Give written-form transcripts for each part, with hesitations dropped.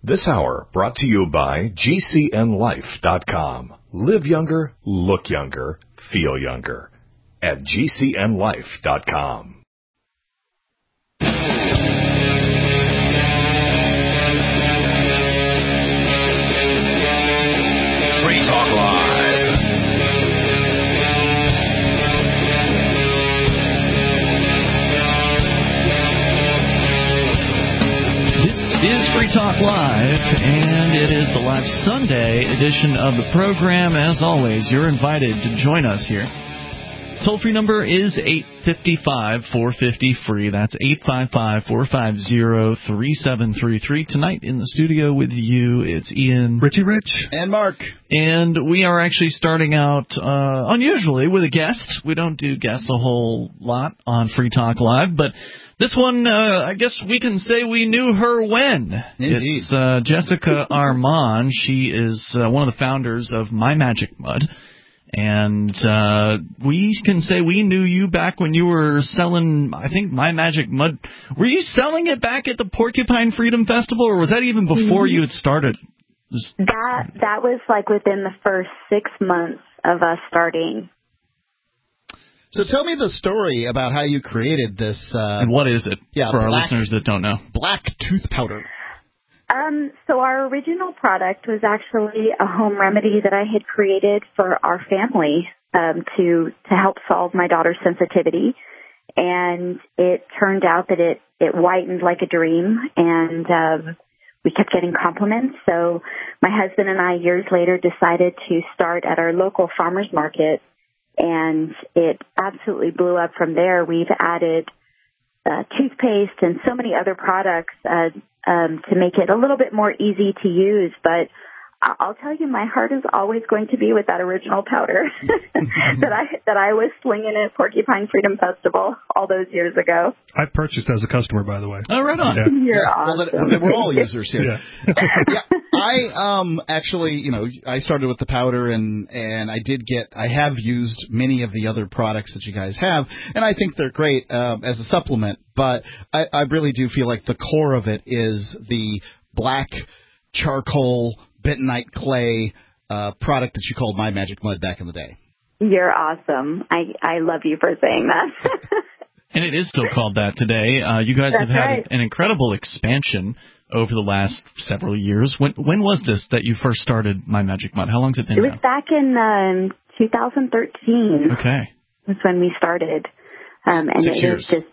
This hour brought to you by GCNLife.com. Live younger, look younger, feel younger at GCNLife.com. Free Talk Live. This is Free Talk Live, and it is the live Sunday edition of the program. As always, you're invited to join us here. Toll-free number is 855-450-FREE. That's 855-450-3733. Tonight in the studio with you, it's Ian, Richie Rich, and Mark. And we are actually starting out unusually with a guest. We don't do guests a whole lot on Free Talk Live, but this one, I guess we can say we knew her when. Indeed. It's Jessica Armand. She is one of the founders of My Magic Mud. And we can say we knew you back when you were selling, I think, My Magic Mud. Were you selling it back at the Porcupine Freedom Festival, or was that even before you had started? That was like within the first 6 months of us starting. So tell me the story about how you created this. And what is it for our listeners that don't know? Black tooth powder. So our original product was actually a home remedy that I had created for our family to help solve my daughter's sensitivity. And it turned out that it whitened like a dream, and we kept getting compliments. So my husband and I, years later, decided to start at our local farmers market, and it absolutely blew up from there. We've added toothpaste and so many other products to make it a little bit more easy to use. But I'll tell you, my heart is always going to be with that original powder that I was slinging at Porcupine Freedom Festival all those years ago. I purchased as a customer, by the way. Oh, right on. Yeah. You're awesome. Well, we're all users here. Yeah. I actually, I started with the powder, and I have used many of the other products that you guys have, and I think they're great as a supplement. But I really do feel like the core of it is the black charcoal bentonite clay product that you called My Magic Mud back in the day. You're awesome. I love you for saying that. And it is still called that today. You guys have had an incredible expansion over the last several years. When was this that you first started My Magic Mud? How long has it been now? It was back in 2013. Okay. That's when we started. And 6 years. Is just,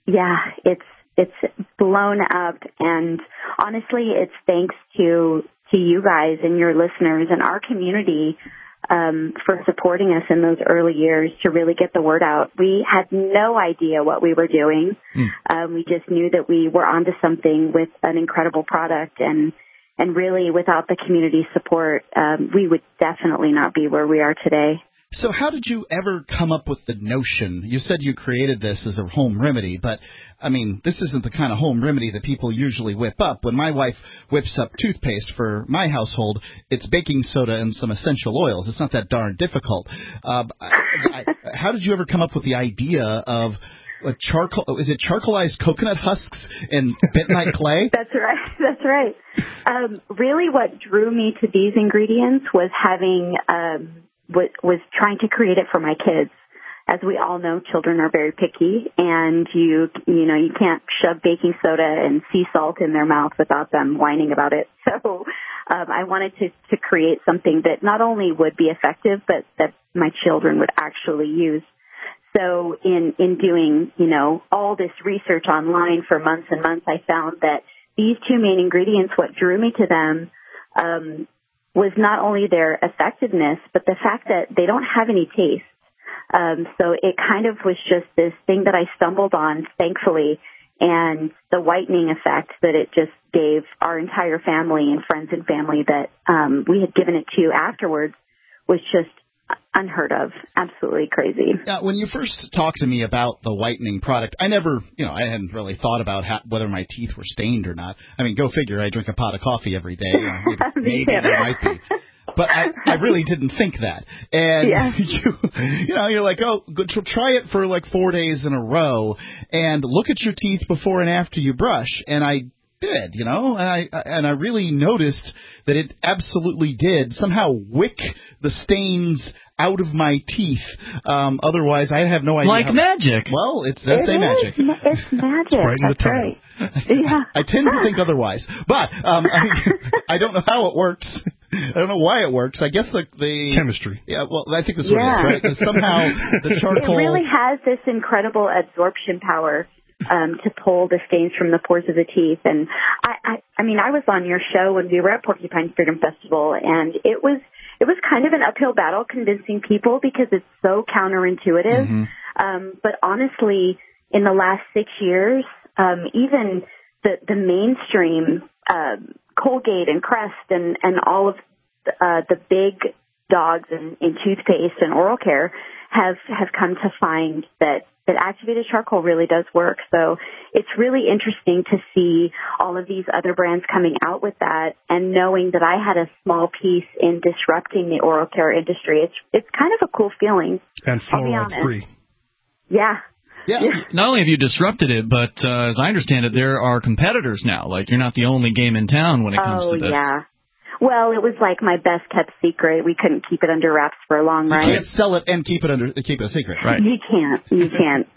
it's blown up. And honestly, it's thanks to you guys and your listeners and our community for supporting us in those early years to really get the word out. We had no idea what we were doing. We just knew that we were onto something with an incredible product, and really without the community support, we would definitely not be where we are today. So how did you ever come up with the notion? You said you created this as a home remedy, but, I mean, this isn't the kind of home remedy that people usually whip up. When my wife whips up toothpaste for my household, it's baking soda and some essential oils. It's not that darn difficult. How did you ever come up with the idea of charcoal? Is it charcoalized coconut husks and bentonite clay? That's right. Really what drew me to these ingredients was was trying to create it for my kids. As we all know, children are very picky, and you can't shove baking soda and sea salt in their mouth without them whining about it. So I wanted to create something that not only would be effective, but that my children would actually use. So in doing, all this research online for months and months, I found that these two main ingredients, what drew me to them, was not only their effectiveness, but the fact that they don't have any taste. So it kind of was just this thing that I stumbled on, thankfully, and the whitening effect that it just gave our entire family and friends and family that we had given it to afterwards was just unheard of. Absolutely crazy. When you first talked to me about the whitening product, I never, I hadn't really thought about whether my teeth were stained or not. I mean, go figure. I drink a pot of coffee every day. Maybe there might be. But I really didn't think that. And you're like, oh, try it for like 4 days in a row and look at your teeth before and after you brush. And I did, and I really noticed that it absolutely did somehow wick the stains out of my teeth. Otherwise, I have no idea. Like magic. Well, it does say magic. It's magic. It's right in the That's title. right. Yeah. I tend to think otherwise, but I don't know how it works. I don't know why it works. I guess the chemistry. Yeah, well, I think that's what it is, right? Because somehow the charcoal. It really has this incredible absorption power to pull the stains from the pores of the teeth. And I mean, I was on your show when we were at Porcupine Freedom Festival, and it was kind of an uphill battle convincing people because it's so counterintuitive. Mm-hmm. But honestly, in the last 6 years, even the mainstream Colgate and Crest and all of the big dogs in toothpaste and oral care have come to find that activated charcoal really does work. So it's really interesting to see all of these other brands coming out with that, and knowing that I had a small piece in disrupting the oral care industry. It's kind of a cool feeling. And fluoride free. Yeah. Yeah. Not only have you disrupted it, but as I understand it, there are competitors now. Like, you're not the only game in town when it comes to this. Oh, yeah. Well, it was like my best kept secret. We couldn't keep it under wraps for a long run. You can't sell it and keep it a secret, right? You can't.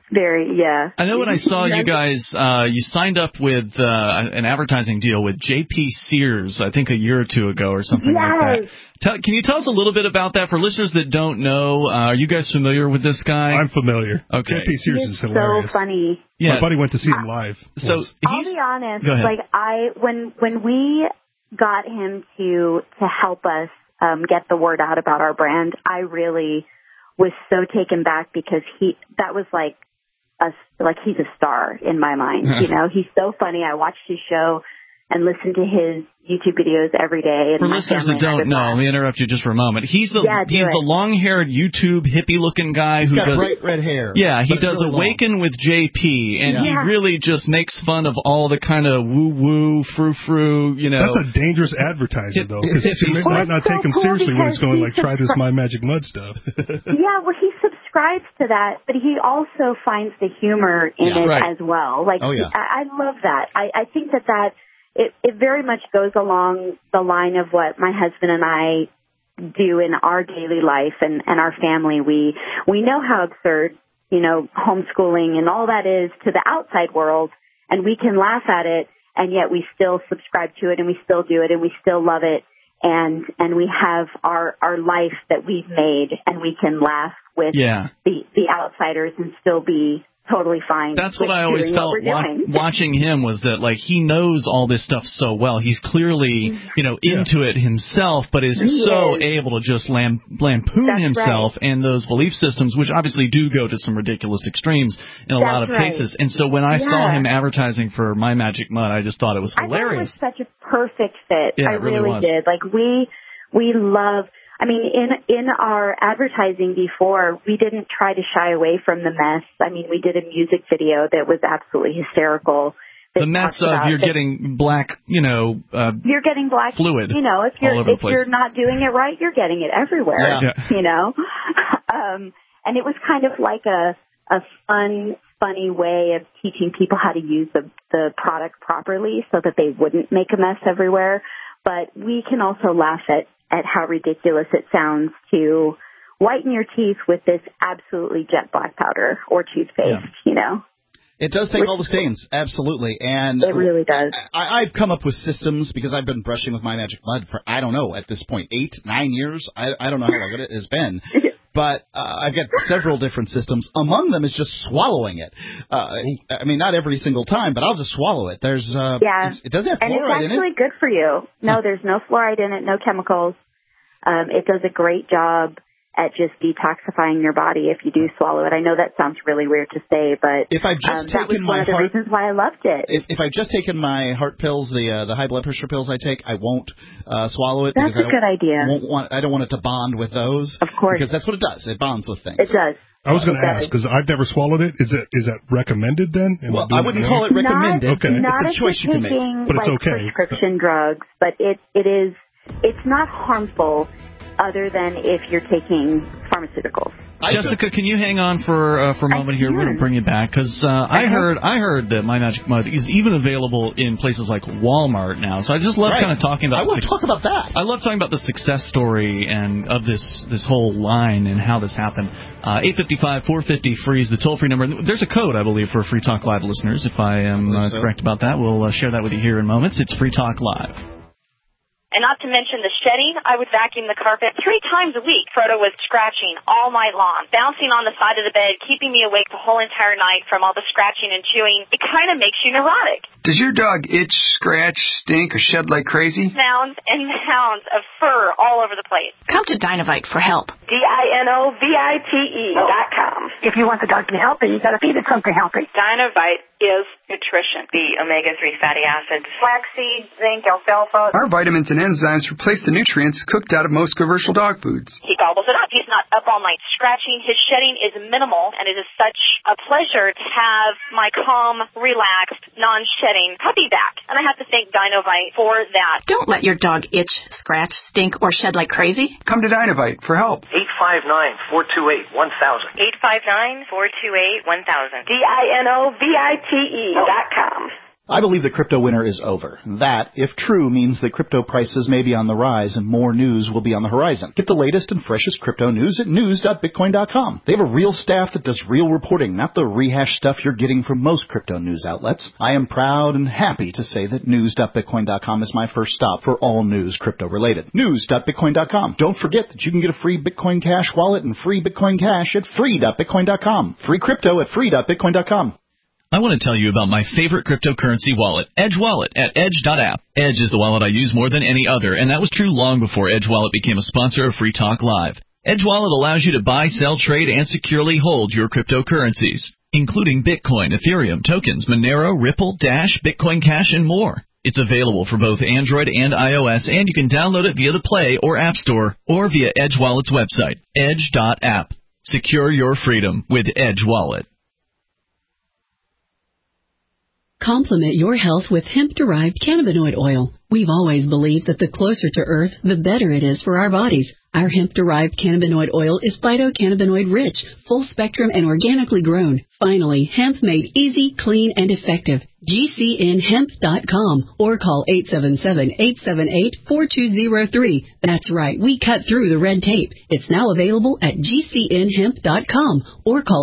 I know when I saw you guys, you signed up with an advertising deal with J.P. Sears, I think a year or two ago or something like that. Can you tell us a little bit about that for listeners that don't know? Are you guys familiar with this guy? I'm familiar. Okay. J.P. Sears is hilarious. So funny. Yeah. My buddy went to see him live. So I'll be honest. Like when we got him to help us get the word out about our brand, I really was so taken back because that was like he's a star in my mind. He's so funny. I watched his show and listened to his YouTube videos every day. And for listeners that don't know, let me interrupt you just for a moment. He's the long-haired YouTube hippie-looking guy who does bright red hair. Yeah, he does really Awaken with JP, and he really just makes fun of all the kind of woo-woo, frou-frou, That's a dangerous advertiser, though, because you might not take him seriously when he's going, try this My Magic Mud stuff. Yeah, well, he subscribes to that, but he also finds the humor in it as well. I love that. I think that it very much goes along the line of what my husband and I do in our daily life and our family. We know how absurd, homeschooling and all that is to the outside world, and we can laugh at it, and yet we still subscribe to it, and we still do it, and we still love it, and we have our life that we've made, and we can laugh with the outsiders and still be totally fine. That's what I always felt watching him, was that he knows all this stuff so well. He's clearly into it himself, but is able to just lampoon himself and those belief systems, which obviously do go to some ridiculous extremes in a lot of cases. And so when I saw him advertising for My Magic Mud, I just thought it was hilarious. I thought it was such a perfect fit. Yeah, I really did. We love. I mean, in our advertising before, we didn't try to shy away from the mess. I mean, we did a music video that was absolutely hysterical. The mess of you're getting black, you're getting black fluid. If you're not doing it right, you're getting it everywhere. Yeah. And it was kind of like a funny way of teaching people how to use the product properly so that they wouldn't make a mess everywhere. But we can also laugh at how ridiculous it sounds to whiten your teeth with this absolutely jet black powder or toothpaste, It does take all the stains, absolutely. And it really does. I've come up with systems because I've been brushing with My Magic Mud for, I don't know, at this point, 8-9 years. I don't know how long it has been. But I've got several different systems. Among them is just swallowing it. I mean, not every single time, but I'll just swallow it. It doesn't have fluoride in it. And it's actually good for you. No, there's no fluoride in it, no chemicals. It does a great job at just detoxifying your body if you do swallow it. I know that sounds really weird to say, but if I've just that was one of the reasons why I loved it. If I've just taken my heart pills, the high blood pressure pills I take, I won't swallow it. That's a good idea. I don't want it to bond with those. Of course. Because that's what it does. It bonds with things. It does. I was going to ask, because I've never swallowed it. Is that recommended then? Well, I wouldn't call it recommended. Okay. Not it's a choice you can make. But it's okay. Prescription drugs, but it's not harmful other than if you're taking pharmaceuticals. Jessica, can you hang on for a moment here? We're going to bring you back because I heard that My Magic Mud is even available in places like Walmart now. So I just love kind of talking about. I want to talk about that. I love talking about the success story and of this whole line and how this happened. 855-450-FREE is the toll-free number. There's a code, I believe, for Free Talk Live listeners. If I am correct about that, we'll share that with you here in moments. It's Free Talk Live. And not to mention the shedding, I would vacuum the carpet 3 times a week. Frodo was scratching all night long, bouncing on the side of the bed, keeping me awake the whole entire night from all the scratching and chewing. It kind of makes you neurotic. Does your dog itch, scratch, stink, or shed like crazy? Mounds and mounds of fur all over the place. Come to Dinovite for help. DINOVITE.com. If you want the dog to be healthy, you got to feed it something healthy. Dinovite is nutrition. The omega-3 fatty acids, flaxseed, zinc, alfalfa. Our vitamins and enzymes replace the nutrients cooked out of most commercial dog foods. He gobbles it up. He's not up all night scratching. His shedding is minimal, and it is such a pleasure to have my calm, relaxed, non-shedding puppy back. And I have to thank Dinovite for that. Don't let your dog itch, scratch, stink, or shed like crazy. Come to Dinovite for help. 859-428-1000. 859-428-1000. DINOVITE.com. I believe the crypto winter is over. That, if true, means that crypto prices may be on the rise and more news will be on the horizon. Get the latest and freshest crypto news at news.bitcoin.com. They have a real staff that does real reporting, not the rehash stuff you're getting from most crypto news outlets. I am proud and happy to say that news.bitcoin.com is my first stop for all news crypto related. News.bitcoin.com. Don't forget that you can get a free Bitcoin Cash wallet and free Bitcoin Cash at free.bitcoin.com. Free crypto at free.bitcoin.com. I want to tell you about my favorite cryptocurrency wallet, Edge Wallet, at edge.app. Edge is the wallet I use more than any other, and that was true long before Edge Wallet became a sponsor of Free Talk Live. Edge Wallet allows you to buy, sell, trade, and securely hold your cryptocurrencies, including Bitcoin, Ethereum, tokens, Monero, Ripple, Dash, Bitcoin Cash, and more. It's available for both Android and iOS, and you can download it via the Play or App Store or via Edge Wallet's website, edge.app. Secure your freedom with Edge Wallet. Complement your health with hemp-derived cannabinoid oil. We've always believed that the closer to Earth, the better it is for our bodies. Our hemp-derived cannabinoid oil is phytocannabinoid-rich, full-spectrum, and organically grown. Finally, hemp made easy, clean, and effective. GCNhemp.com or call 877-878-4203. That's right, we cut through the red tape. It's now available at GCNhemp.com or call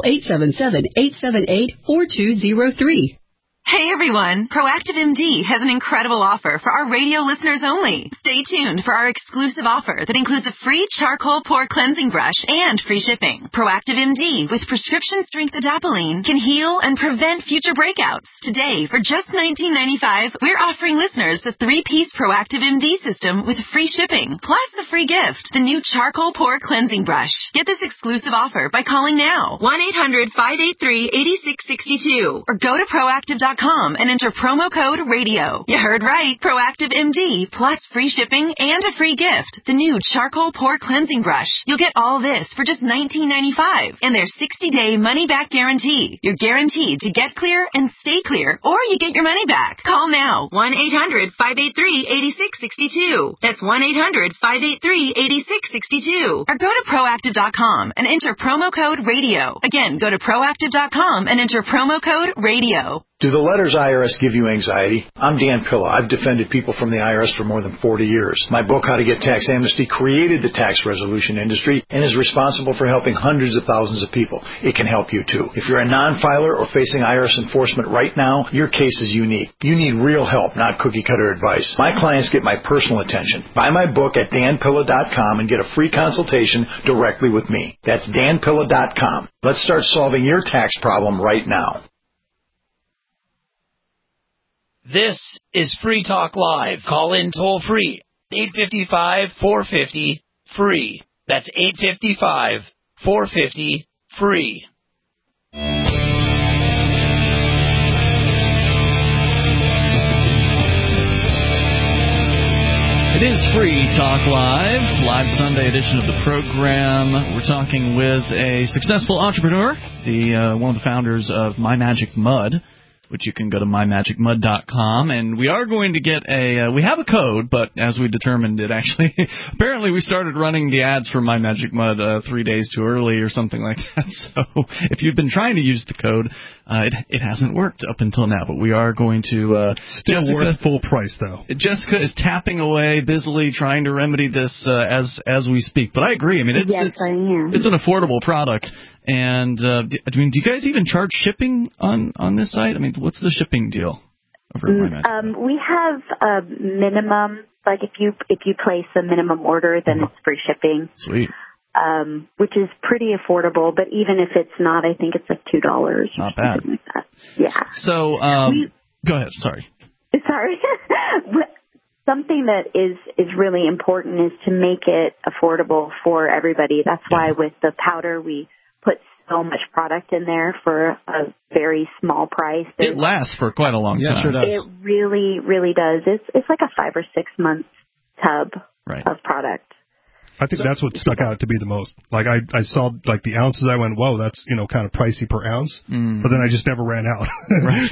877-878-4203. Hey everyone, Proactive MD has an incredible offer for our radio listeners only. Stay tuned for our exclusive offer that includes a free charcoal pore cleansing brush and free shipping. Proactive MD with prescription strength adapalene can heal and prevent future breakouts. Today, for just $19.95, we're offering listeners the 3-piece Proactive MD system with free shipping, plus the free gift, the new charcoal pore cleansing brush. Get this exclusive offer by calling now, 1-800-583-8662, or go to proactive.com and enter promo code RADIO. You heard right. Proactive MD plus free shipping and a free gift. The new charcoal pore cleansing brush. You'll get all this for just $19.95 and their 60-day money-back guarantee. You're guaranteed to get clear and stay clear, or you get your money back. Call now. 1-800-583-8662. That's 1-800-583-8662. Or go to proactive.com and enter promo code RADIO. Again, go to proactive.com and enter promo code RADIO. Do the letters IRS give you anxiety? I'm Dan Pilla. I've defended people from the IRS for more than 40 years. My book, How to Get Tax Amnesty, created the tax resolution industry and is responsible for helping hundreds of thousands of people. It can help you too. If you're a non-filer or facing IRS enforcement right now, your case is unique. You need real help, not cookie-cutter advice. My clients get my personal attention. Buy my book at danpilla.com and get a free consultation directly with me. That's danpilla.com. Let's start solving your tax problem right now. This is Free Talk Live. Call in toll free. 855-450-FREE. That's 855-450-FREE. It is Free Talk Live, live Sunday edition of the program. We're talking with a successful entrepreneur, one of the founders of My Magic Mud. which you can go to mymagicmud.com. And we are going to get we have a code, but as we determined it actually, apparently we started running the ads for My Magic Mud 3 days too early or something like that. So if you've been trying to use the code, it hasn't worked up until now, but we are going to... Still Jessica, worth full price, though. Jessica is tapping away busily trying to remedy this as we speak. But I agree. I mean, it's an affordable product. And do you guys even charge shipping on this site? I mean, what's the shipping deal? We have a minimum. Like if you place a minimum order, then it's free shipping. Sweet. Which is pretty affordable. But even if it's not, I think it's like $2. Not bad. Like that. Yeah. So go ahead. Sorry. Something that is really important is to make it affordable for everybody. That's why with the powder we put so much product in there for a very small price. It lasts for quite a long time. Yeah, sure does. It really, really does. It's like a 5 or 6 month tub of product. I think that's what stuck out to be the most. Like I saw like the ounces. I went, whoa, that's kind of pricey per ounce. But then I just never ran out. Right.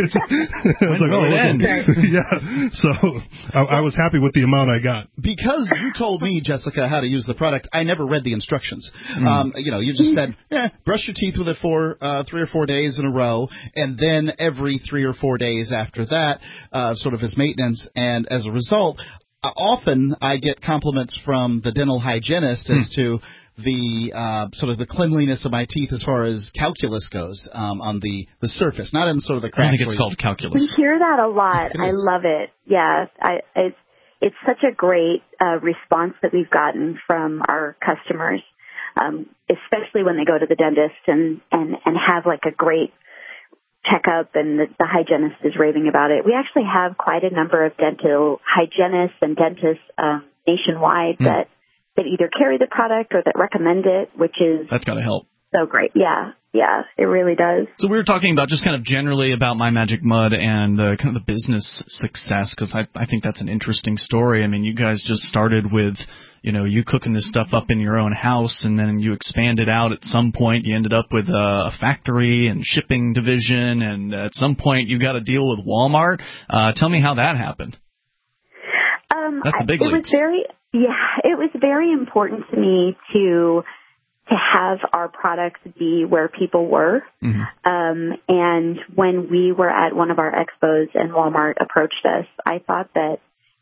I was like, oh, yeah. So I was happy with the amount I got. Because you told me, Jessica, how to use the product, I never read the instructions. You just said, brush your teeth with it for 3 or 4 days in a row, and then every 3 or 4 days after that, sort of as maintenance. And as a result, often I get compliments from the dental hygienist as to the sort of the cleanliness of my teeth as far as calculus goes on the surface, not in sort of the cracks. I think it's called calculus. We hear that a lot. I love it. Yeah, it's such a great response that we've gotten from our customers, especially when they go to the dentist and have like a great checkup, and the hygienist is raving about it. We actually have quite a number of dental hygienists and dentists nationwide that either carry the product or that recommend it, which is... That's got to help. So great. Yeah, it really does. So we were talking about just kind of generally about My Magic Mud and kind of the business success, because I think that's an interesting story. I mean, you guys just started with, you cooking this stuff up in your own house, and then you expanded out at some point. You ended up with a factory and shipping division, and at some point you got a deal with Walmart. Tell me how that happened. That's the big leagues. It was very important to me to have our products be where people were. And when we were at one of our expos and Walmart approached us, I thought that,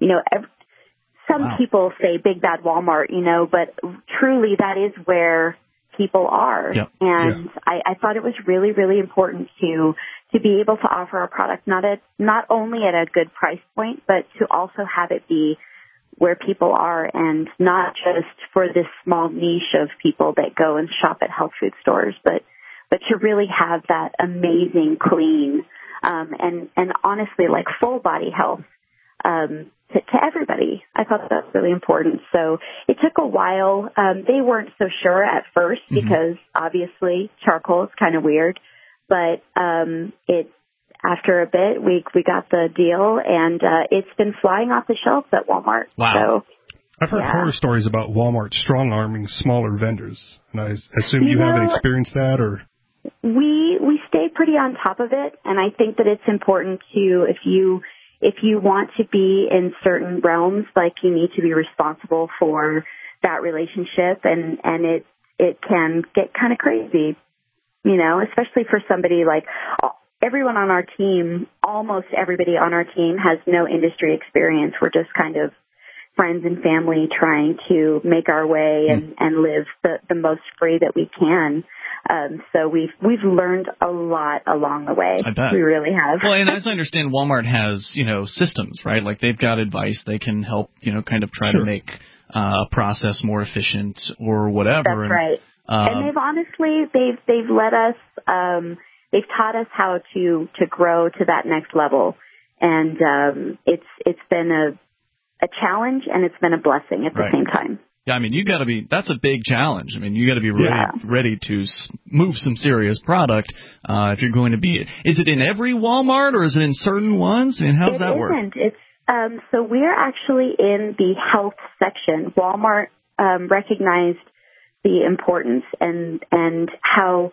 some people say big bad Walmart, but truly that is where people are. Yep. And I thought it was really, really important to be able to offer a product not only at a good price point, but to also have it be where people are, and not just for this small niche of people that go and shop at health food stores, but to really have that amazing, clean, and honestly, like full body health to everybody. I thought that was really important. So it took a while. They weren't so sure at first because obviously charcoal is kind of weird, but after a bit, we got the deal, and it's been flying off the shelves at Walmart. Wow. So, I've heard horror stories about Walmart strong-arming smaller vendors, and I assume you haven't experienced that, or... We stay pretty on top of it, and I think that it's important to, if you want to be in certain realms, like you need to be responsible for that relationship, and it can get kind of crazy, especially for somebody like... Everyone on our team, almost everybody on our team has no industry experience. We're just kind of friends and family trying to make our way and live the most free that we can. So we've learned a lot along the way. I bet. We really have. Well, and as I understand, Walmart has, systems, right? Like they've got advice. They can help, kind of try to make a process more efficient or whatever. That's right. And they've let us... They've taught us how to grow to that next level, and it's been a challenge, and it's been a blessing at the same time. Yeah, I mean, that's a big challenge. I mean, you got to be ready to move some serious product if you're going to be. Is it in every Walmart, or is it in certain ones? And how does that work? It's so we're actually in the health section. Walmart recognized the importance and how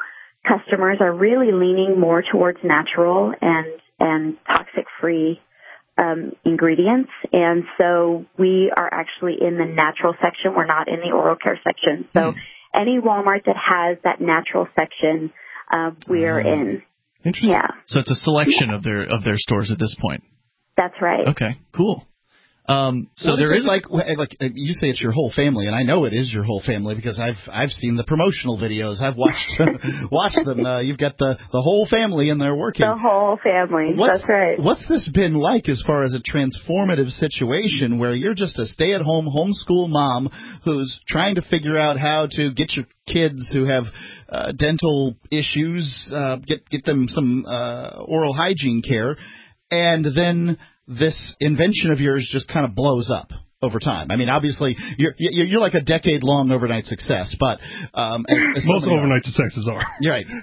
customers are really leaning more towards natural and toxic-free ingredients. And so we are actually in the natural section. We're not in the oral care section. So any Walmart that has that natural section, we're in. Interesting. Yeah. So it's a selection of their stores at this point. That's right. Okay, cool. So there is like you say it's your whole family, and I know it is your whole family because I've seen the promotional videos. I've watched them. You've got the whole family, and they're working. The whole family. That's right. What's this been like as far as a transformative situation where you're just a stay-at-home homeschool mom who's trying to figure out how to get your kids who have dental issues, get them some oral hygiene care, and then this invention of yours just kind of blows up over time. I mean, obviously, you're like a decade-long overnight success, but as most overnight successes are. You're right.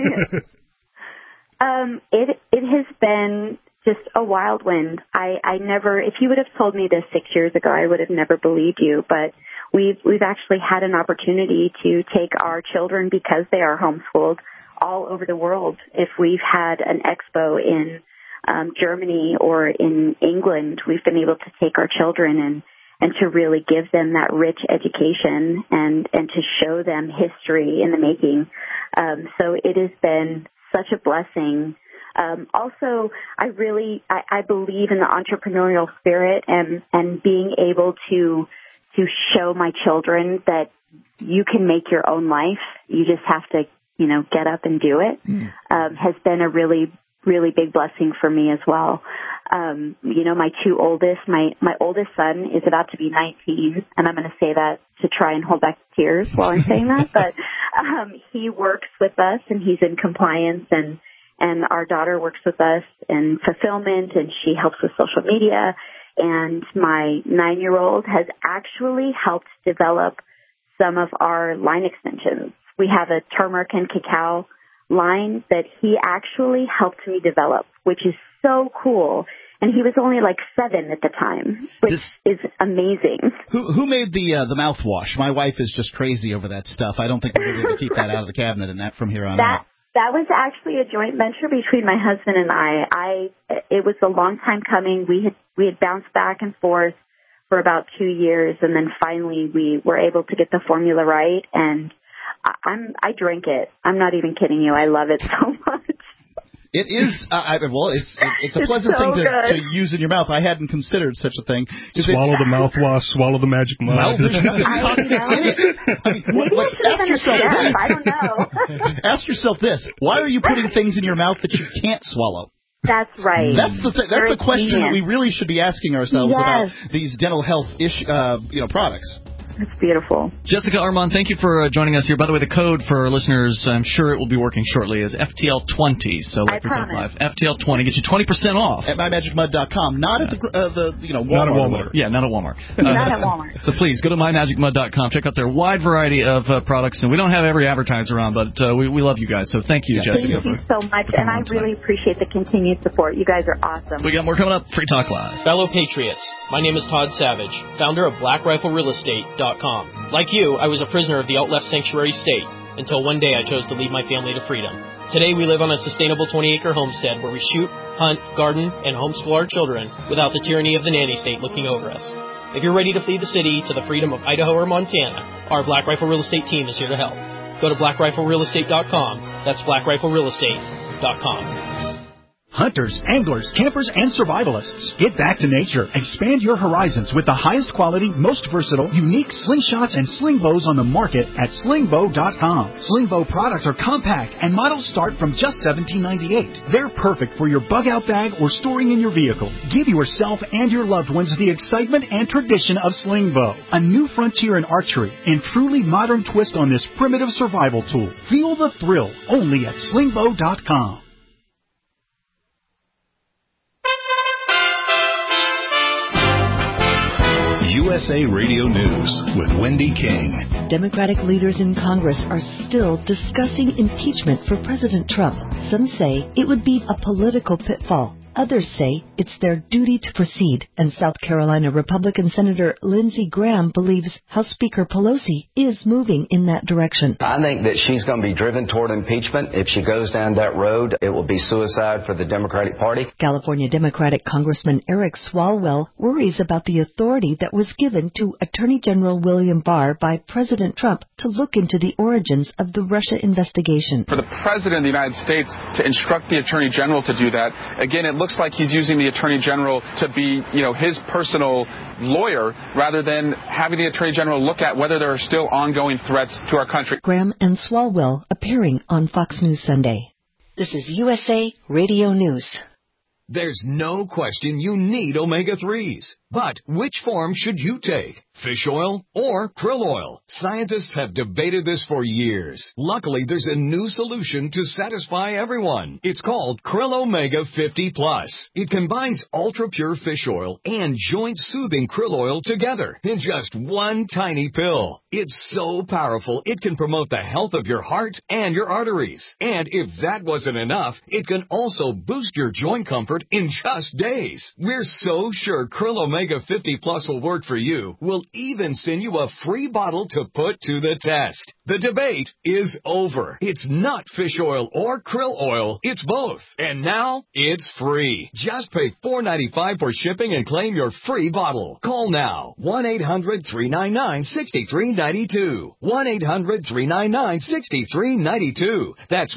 It has been just a wild wind. I never, if you would have told me this 6 years ago, I would have never believed you. But we've actually had an opportunity to take our children, because they are homeschooled, all over the world. If we've had an expo in Germany or in England, we've been able to take our children and to really give them that rich education and to show them history in the making. So it has been such a blessing. Also, I believe in the entrepreneurial spirit and being able to show my children that you can make your own life. You just have to, get up and do it, has been a really big blessing for me as well. My two oldest, my oldest son is about to be 19, and I'm going to say that to try and hold back the tears while I'm saying that, but he works with us and he's in compliance, and our daughter works with us in fulfillment, and she helps with social media, and my 9-year-old has actually helped develop some of our line extensions. We have a turmeric and cacao line that he actually helped me develop, which is so cool. And he was only like 7 at the time, which is amazing. Who made the mouthwash? My wife is just crazy over that stuff. I don't think we're going to be able to keep that out of the cabinet and that from here on out. That was actually a joint venture between my husband and I. It was a long time coming. We had bounced back and forth for about 2 years, and then finally we were able to get the formula right, and I drink it. I'm not even kidding you. I love it so much. It is, it's a pleasant thing to use in your mouth. I hadn't considered such a thing. Swallow the mouthwash, swallow the magic mud. I don't know. Ask yourself this. Why are you putting things in your mouth that you can't swallow? That's right. That's the question that we really should be asking ourselves about these dental health products. That's beautiful. Jessica Armand, thank you for joining us here. By the way, the code for our listeners, I'm sure it will be working shortly, is FTL20. So I promise. FTL20 gets you 20% off. At mymagicmud.com, not at the Walmart. Not at Walmart. Yeah, not at Walmart. Not at Walmart. So please, go to mymagicmud.com. Check out their wide variety of products. And we don't have every advertiser on, but we love you guys. So thank you, Jessica. Thank you so much. And I really appreciate the continued support. You guys are awesome. We got more coming up. Free Talk Live. Fellow Patriots, my name is Todd Savage, founder of BlackRifleRealEstate.com. Like you, I was a prisoner of the out-left sanctuary state until one day I chose to lead my family to freedom. Today we live on a sustainable 20-acre homestead where we shoot, hunt, garden, and homeschool our children without the tyranny of the nanny state looking over us. If you're ready to flee the city to the freedom of Idaho or Montana, our Black Rifle Real Estate team is here to help. Go to BlackRifleRealEstate.com. That's BlackRifleRealEstate.com. Hunters, anglers, campers, and survivalists. Get back to nature. Expand your horizons with the highest quality, most versatile, unique slingshots and sling bows on the market at slingbow.com. Slingbow products are compact and models start from just $17.98. They're perfect for your bug-out bag or storing in your vehicle. Give yourself and your loved ones the excitement and tradition of Slingbow, a new frontier in archery and truly modern twist on this primitive survival tool. Feel the thrill only at slingbow.com. USA Radio News with Wendy King. Democratic leaders in Congress are still discussing impeachment for President Trump. Some say it would be a political pitfall. Others say it's their duty to proceed, and South Carolina Republican Senator Lindsey Graham believes House Speaker Pelosi is moving in that direction. I think that she's going to be driven toward impeachment. If she goes down that road, it will be suicide for the Democratic Party. California Democratic Congressman Eric Swalwell worries about the authority that was given to Attorney General William Barr by President Trump to look into the origins of the Russia investigation. For the President of the United States to instruct the Attorney General to do that, again, it looks like he's using the Attorney General to be, his personal lawyer rather than having the Attorney General look at whether there are still ongoing threats to our country. Graham and Swalwell appearing on Fox News Sunday. This is USA Radio News. There's no question you need omega-3s. But which form should you take? Fish oil or krill oil? Scientists have debated this for years. Luckily, there's a new solution to satisfy everyone. It's called Krill Omega 50 Plus. It combines ultra-pure fish oil and joint-soothing krill oil together in just one tiny pill. It's so powerful, it can promote the health of your heart and your arteries. And if that wasn't enough, it can also boost your joint comfort in just days. We're so sure Krill Omega 50 Plus will work for you. We'll even send you a free bottle to put to the test. The debate is over. It's not fish oil or krill oil. It's both. And now it's free. Just pay $4.95 for shipping and claim your free bottle. Call now. 1-800-399-6392. 1-800-399-6392. That's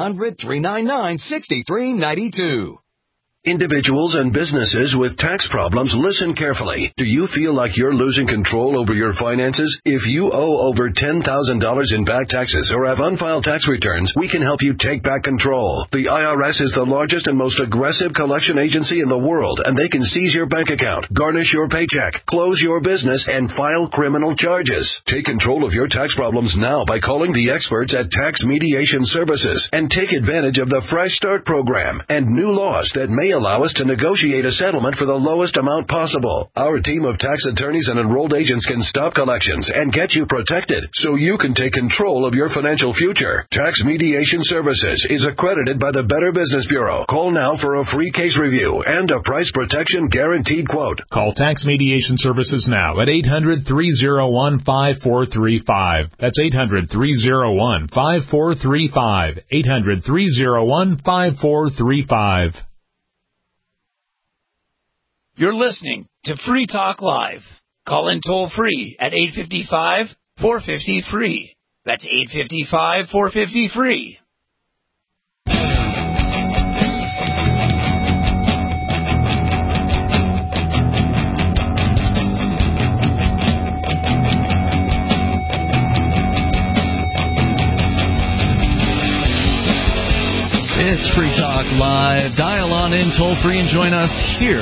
1-800-399-6392. Individuals and businesses with tax problems, listen carefully. Do you feel like you're losing control over your finances? If you owe over $10,000 in back taxes or have unfiled tax returns, we can help you take back control. The IRS is the largest and most aggressive collection agency in the world, and they can seize your bank account, garnish your paycheck, close your business, and file criminal charges. Take control of your tax problems now by calling the experts at Tax Mediation Services and take advantage of the Fresh Start program and new laws that may allow us to negotiate a settlement for the lowest amount possible. Our team of tax attorneys and enrolled agents can stop collections and get you protected so you can take control of your financial future. Tax Mediation Services is accredited by the Better Business Bureau. Call now for a free case review and a price protection guaranteed quote. Call Tax Mediation Services now at 800-301-5435. That's 800-301-5435. 800-301-5435. You're listening to Free Talk Live. Call in toll free at 855-450-FREE. That's 855-450-FREE. It's Free Talk Live. Dial on in toll free and join us here.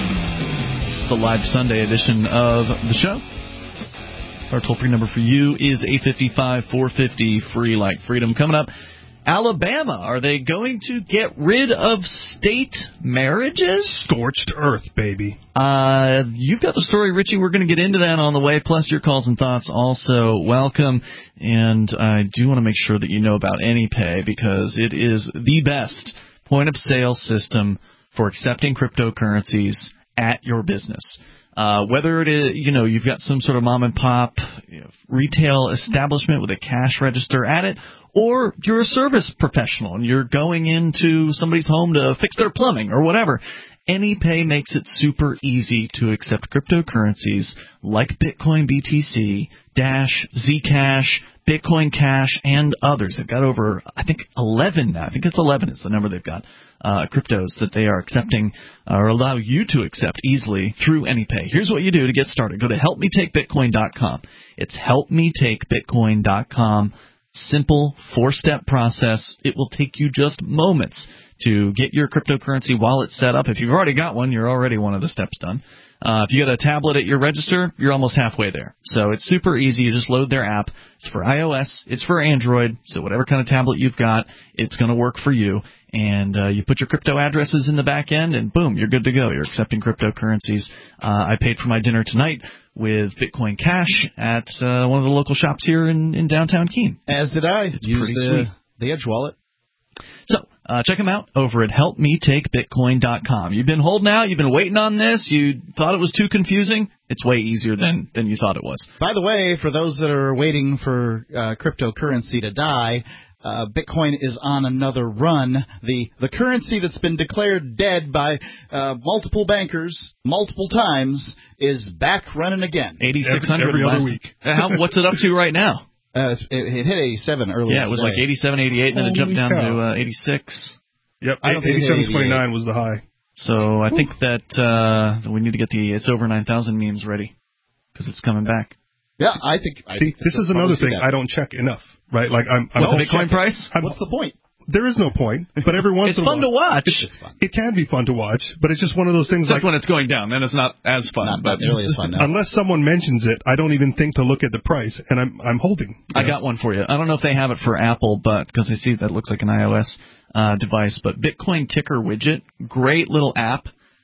The live Sunday edition of the show. Our toll-free number for you is 855-450-FREE like freedom. Coming up, Alabama. Are they going to get rid of state marriages? Scorched earth, baby. You've got the story, Richie. We're going to get into that on the way, plus your calls and thoughts also welcome. And I do want to make sure that you know about AnyPay because it is the best point-of-sale system for accepting cryptocurrencies at your business. Whether it is, you've got some sort of mom and pop retail establishment with a cash register at it, or you're a service professional and you're going into somebody's home to fix their plumbing or whatever. AnyPay makes it super easy to accept cryptocurrencies like Bitcoin BTC, Dash, Zcash, Bitcoin Cash, and others. They've got over, 11 now. I think it's 11 is the number they've got, cryptos that they are accepting or allow you to accept easily through AnyPay. Here's what you do to get started. Go to helpmetakebitcoin.com. It's helpmetakebitcoin.com. Simple 4-step process. It will take you just moments to get your cryptocurrency wallet set up. If you've already got one, you're already one of the steps done. If you got a tablet at your register, you're almost halfway there. So it's super easy. You just load their app. It's for iOS. It's for Android. So whatever kind of tablet you've got, it's going to work for you. And you put your crypto addresses in the back end, and boom, you're good to go. You're accepting cryptocurrencies. I paid for my dinner tonight with Bitcoin Cash at one of the local shops here in downtown Keene. As did I. It's pretty sweet. The Edge wallet. So check them out over at helpmetakebitcoin.com. You've been holding out. You've been waiting on this. You thought it was too confusing. It's way easier than you thought it was. By the way, for those that are waiting for cryptocurrency to die, Bitcoin is on another run. The currency that's been declared dead by multiple bankers multiple times is back running again. 8,600 every other week. What's it up to right now? It hit 87 earlier. Yeah, it was today. like 87, 88, and then it jumped down to 86. Yep, 87.29 was the high. So I think that we need to get it's over 9,000 memes ready because it's coming back. Yeah, I think this is another thing I don't check enough, right? Like I'm the Bitcoin price? What's the point? There is no point, but every once in a while. It's fun to watch. It's fun. It can be fun to watch, but it's just one of those things. Except when it's going down, then it's not as fun. Not nearly as fun now. Unless someone mentions it, I don't even think to look at the price, and I'm holding. I got one for you. I don't know if they have it for Apple, but because I see that looks like an iOS device, but Bitcoin Ticker Widget, great little app.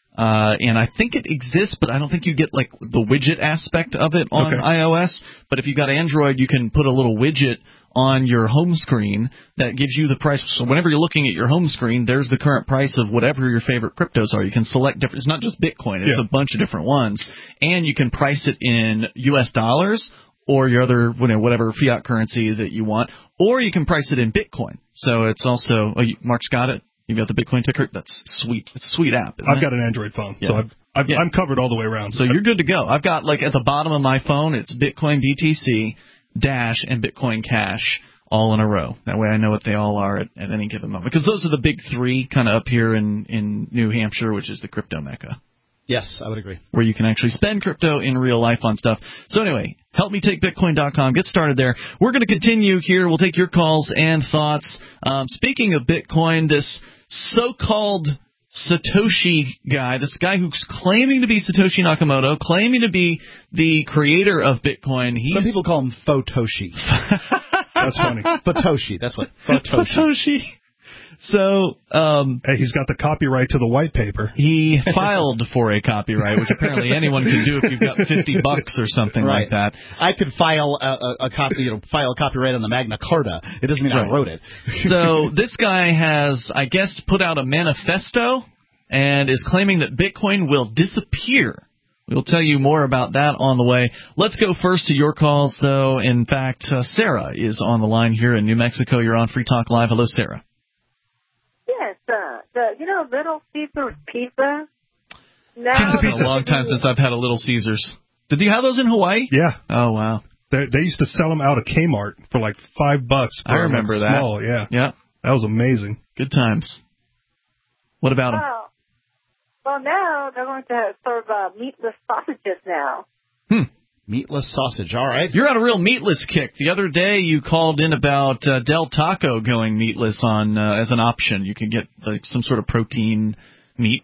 And I think it exists, but I don't think you get like the widget aspect of it on iOS. But if you got Android, you can put a little widget on your home screen that gives you the price. So whenever you're looking at your home screen, there's the current price of whatever your favorite cryptos are. You can select different. It's not just Bitcoin. It's a bunch of different ones. And you can price it in U.S. dollars or your other, whatever fiat currency that you want. Or you can price it in Bitcoin. So it's also, Mark's got it. You got the Bitcoin ticker? That's sweet. It's a sweet app. I've got an Android phone, so I'm covered all the way around. So you're good to go. I've got, like, at the bottom of my phone, it's Bitcoin BTC, Dash, and Bitcoin Cash all in a row. That way I know what they all are at any given moment. Because those are the big three kind of up here in New Hampshire, which is the crypto mecca. Yes, I would agree. Where you can actually spend crypto in real life on stuff. So anyway, helpmetakebitcoin.com. Get started there. We're going to continue here. We'll take your calls and thoughts. Speaking of Bitcoin, this so-called Satoshi guy, this guy who's claiming to be Satoshi Nakamoto, claiming to be the creator of Bitcoin. Some people call him Photoshi. That's funny. Photoshi. That's what Photoshi. So, hey, he's got the copyright to the white paper. He filed for a copyright, which apparently anyone can do if you've got $50 or something like that. I could file a copyright on the Magna Carta. It doesn't mean I wrote it. So this guy has, I guess, put out a manifesto and is claiming that Bitcoin will disappear. We'll tell you more about that on the way. Let's go first to your calls, though. In fact, Sarah is on the line here in New Mexico. You're on Free Talk Live. Hello, Sarah. Yes, Little Caesars pizza. It's been a long time since I've had a Little Caesars. Did you have those in Hawaii? Yeah. Oh, wow. They used to sell them out of Kmart for like $5. I remember that. Small, yeah. Yeah. That was amazing. Good times. What about them? Well, now they're going to serve meatless sausages now. Meatless sausage, all right. You're on a real meatless kick. The other day you called in about Del Taco going meatless on as an option. You can get like some sort of protein meat,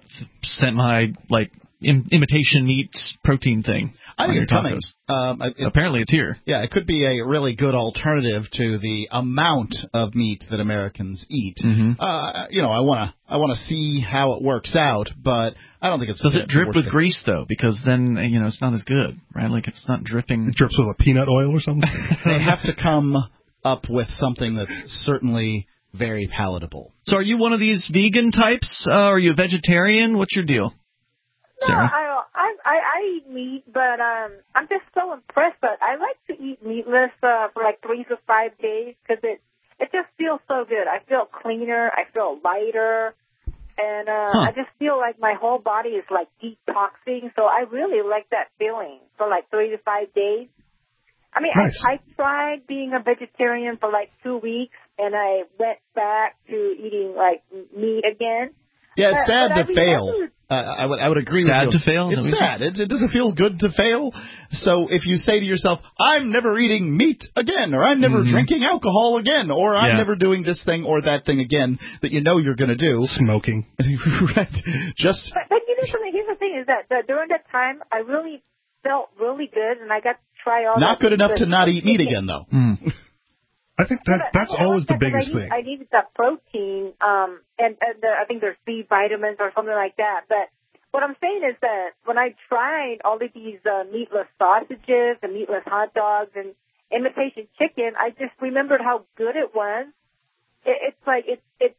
imitation meat protein thing. I think it's coming. Apparently it's here. Yeah, it could be a really good alternative to the amount of meat that Americans eat. Mm-hmm. I want to see how it works out, but I don't think it's. Does it drip with grease though? Because then it's not as good, right? Like if it's not dripping. It drips with a peanut oil or something. They have to come up with something that's certainly very palatable. So are you one of these vegan types? Are you a vegetarian? What's your deal? Sarah? No, I eat meat, but I'm just so impressed. But I like to eat meatless for like 3 to 5 days because it just feels so good. I feel cleaner. I feel lighter. And I just feel like my whole body is like detoxing. So I really like that feeling for like 3 to 5 days. I mean, nice. I tried being a vegetarian for like 2 weeks, and I went back to eating like meat again. Yeah, it's sad to fail. I would agree with you. Sad to fail? It's sad. It doesn't feel good to fail. So if you say to yourself, I'm never eating meat again, or I'm never drinking alcohol again, or I'm never doing this thing or that thing again that you know you're going to do. Smoking. Right. But you know something, here's the thing is that during that time, I really felt really good, and I got to try all Not good enough to not eat meat again, though. I think that's always the biggest thing. I needed that protein, and I think there's B vitamins or something like that. But what I'm saying is that when I tried all of these meatless sausages and meatless hot dogs and imitation chicken, I just remembered how good it was. It's like it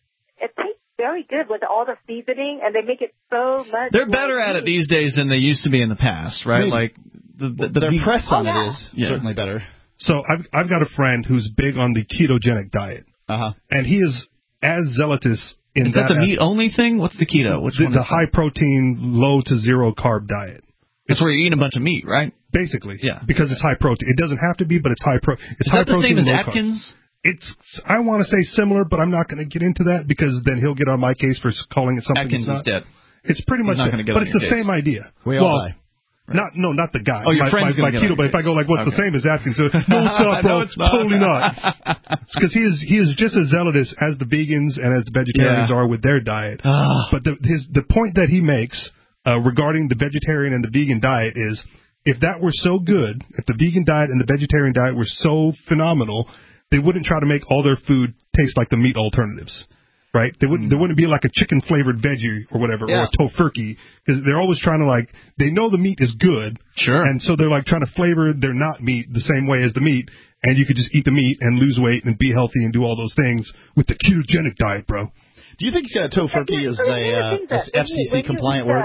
it tastes very good with all the seasoning, and they make it so much. They're better at it these days than they used to be in the past, right? Like their press on it is certainly better. So I've got a friend who's big on the ketogenic diet, and he is as zealous in is that the meat only thing? What's the keto? Which one? The high protein, low to zero carb diet. It's where you're eating a bunch of meat, right? Basically, because it's high protein. It doesn't have to be, but it's high protein. Is that the same as Atkins? I want to say similar, but I'm not going to get into that because then he'll get on my case for calling it something. Atkins is dead. It's pretty much dead, but it's the same idea. We all die. Right. Not the guy. Oh, your friend's my keto, but if I go like, what's the same as Atkins? No, it's not, bro. It's totally not. Because he is just as zealous as the vegans and as the vegetarians are with their diet. But the point that he makes regarding the vegetarian and the vegan diet is, if that were so good, if the vegan diet and the vegetarian diet were so phenomenal, they wouldn't try to make all their food taste like the meat alternatives. Right? There wouldn't be like a chicken flavored veggie or whatever, or a tofurkey, because they're always trying to they know the meat is good. Sure. And so they're trying to flavor their not meat the same way as the meat, and you could just eat the meat and lose weight and be healthy and do all those things with the ketogenic diet, bro. Do you think tofurkey is a FCC compliant word?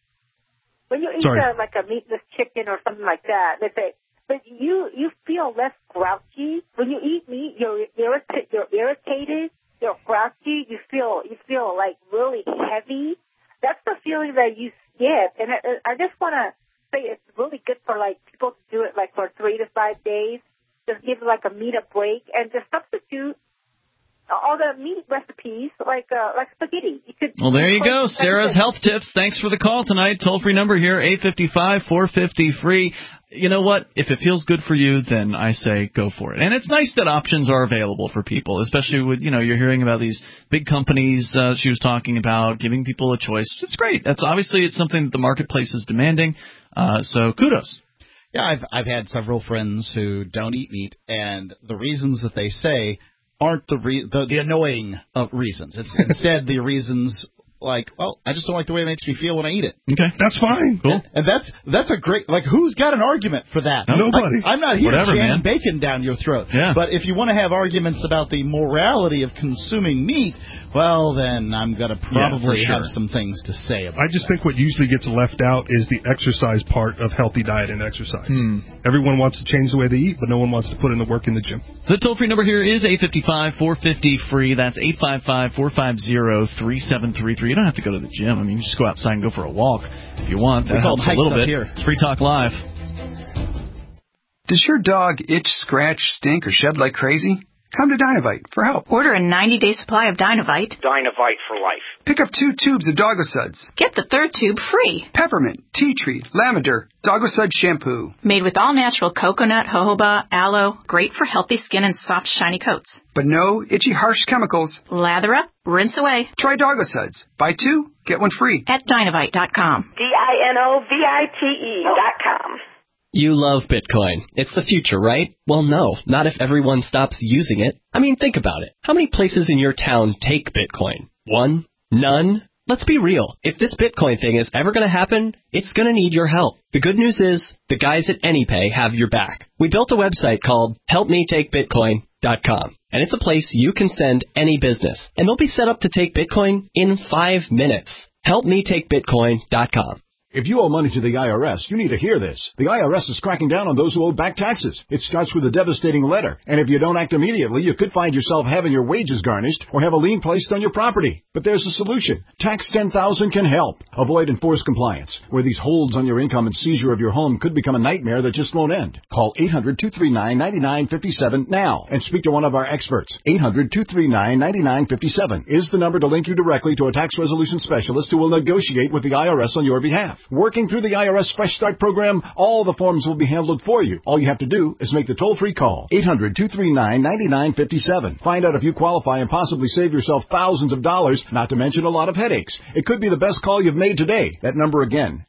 When you eat like a meatless chicken or something like that, but you feel less grouchy. When you eat meat, you're irritated. You're grouchy, you feel like really heavy. That's the feeling that you get. And I just want to say it's really good for people to do it for 3 to 5 days. Just give a meat a break and just substitute all the meat recipes like spaghetti. Well, there you go. Sarah's health tips. Thanks for the call tonight. Toll-free number here, 855-450-FREE. You know what? If it feels good for you, then I say go for it. And it's nice that options are available for people, especially with, you're hearing about these big companies she was talking about, giving people a choice. It's great. It's something that the marketplace is demanding. So kudos. Yeah, I've had several friends who don't eat meat, and the reasons that they say aren't the annoying reasons. It's instead the reasons I just don't like the way it makes me feel when I eat it. Okay, that's fine. Cool. And that's a great, who's got an argument for that? Nobody. I'm not here jamming bacon down your throat. Yeah. But if you want to have arguments about the morality of consuming meat, well, then I'm going to probably have some things to say about it. I just think what usually gets left out is the exercise part of healthy diet and exercise. Everyone wants to change the way they eat, but no one wants to put in the work in the gym. The toll-free number here is 855-450-FREE. That's 855-450-3733. You don't have to go to the gym. I mean, you just go outside and go for a walk if you want. That helps a little bit. It's Free Talk Live. Does your dog itch, scratch, stink, or shed like crazy? Come to Dynavite for help. Order a 90-day supply of Dynavite. Dynavite for life. Pick up 2 tubes of Dogosuds. Get the 3rd tube free. Peppermint, tea tree, lavender, Dogosud shampoo. Made with all-natural coconut, jojoba, aloe. Great for healthy skin and soft, shiny coats. But no itchy, harsh chemicals. Lather up, rinse away. Try Dogosuds. Buy 2, get 1 free. At Dynavite.com. DINOVITE.com. You love Bitcoin. It's the future, right? Well, no, not if everyone stops using it. I mean, think about it. How many places in your town take Bitcoin? 1? None? Let's be real. If this Bitcoin thing is ever going to happen, it's going to need your help. The good news is, the guys at AnyPay have your back. We built a website called HelpMeTakeBitcoin.com, and it's a place you can send any business, and they'll be set up to take Bitcoin in 5 minutes. HelpMeTakeBitcoin.com. If you owe money to the IRS, you need to hear this. The IRS is cracking down on those who owe back taxes. It starts with a devastating letter, and if you don't act immediately, you could find yourself having your wages garnished or have a lien placed on your property. But there's a solution. Tax 10,000 can help. Avoid enforced compliance, where these holds on your income and seizure of your home could become a nightmare that just won't end. Call 800-239-9957 now and speak to one of our experts. 800-239-9957 is the number to link you directly to a tax resolution specialist who will negotiate with the IRS on your behalf. Working through the IRS Fresh Start program, all the forms will be handled for you. All you have to do is make the toll-free call. 800-239-9957. Find out if you qualify and possibly save yourself thousands of dollars, not to mention a lot of headaches. It could be the best call you've made today. That number again,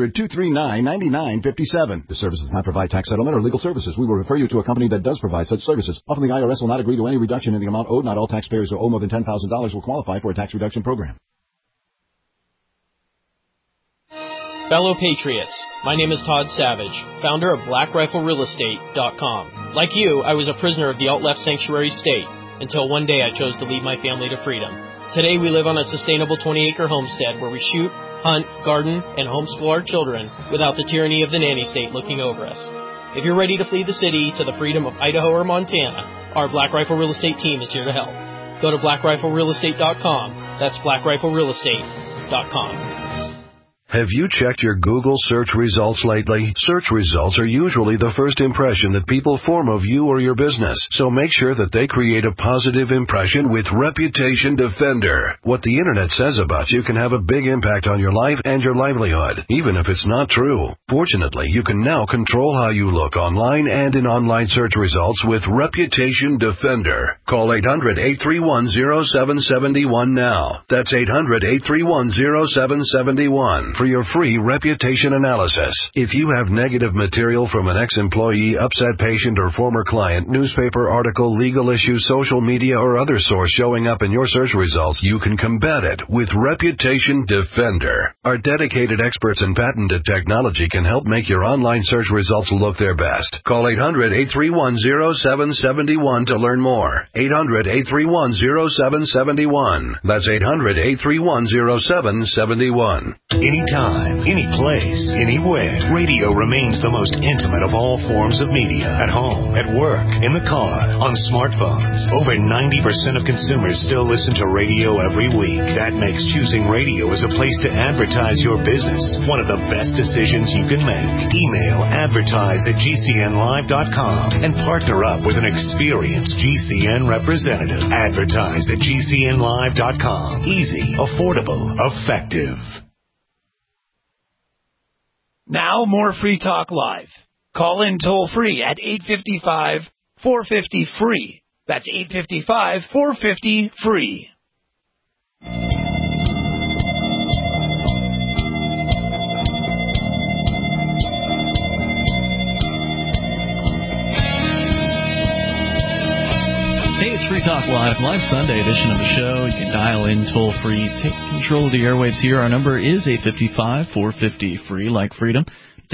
800-239-9957. The service does not provide tax settlement or legal services. We will refer you to a company that does provide such services. Often the IRS will not agree to any reduction in the amount owed. Not all taxpayers who owe more than $10,000 will qualify for a tax reduction program. Fellow Patriots, my name is Todd Savage, founder of BlackRifleRealEstate.com. Like you, I was a prisoner of the alt-left sanctuary state until one day I chose to lead my family to freedom. Today we live on a sustainable 20-acre homestead where we shoot, hunt, garden, and homeschool our children without the tyranny of the nanny state looking over us. If you're ready to flee the city to the freedom of Idaho or Montana, our Black Rifle Real Estate team is here to help. Go to blackriflerealestate.com. That's blackriflerealestate.com. Have you checked your Google search results lately? Search results are usually the first impression that people form of you or your business, so make sure that they create a positive impression with Reputation Defender. What the internet says about you can have a big impact on your life and your livelihood, even if it's not true. Fortunately, you can now control how you look online and in online search results with Reputation Defender. Call 800-831-0771 now. That's 800-831-0771. For your free reputation analysis. If you have negative material from an ex-employee, upset patient, or former client, newspaper article, legal issue, social media, or other source showing up in your search results, you can combat it with Reputation Defender. Our dedicated experts in patented technology can help make your online search results look their best. Call 800-831-0771 to learn more. 800-831-0771. That's 800-831-0771. Anytime, any place, anywhere, radio remains the most intimate of all forms of media. At home, at work, in the car, on smartphones. Over 90% of consumers still listen to radio every week. That makes choosing radio as a place to advertise your business one of the best decisions you can make. Email advertise@gcnlive.com and partner up with an experienced GCN representative. Advertise@gcnlive.com. Easy, affordable, effective. Now more Free Talk Live. Call in toll free at 855-450-FREE. That's 855-450-FREE. Hey, it's Free Talk Live Sunday edition of the show. You can dial in toll-free, take control of the airwaves here. Our number is 855-450-FREE, like freedom. It's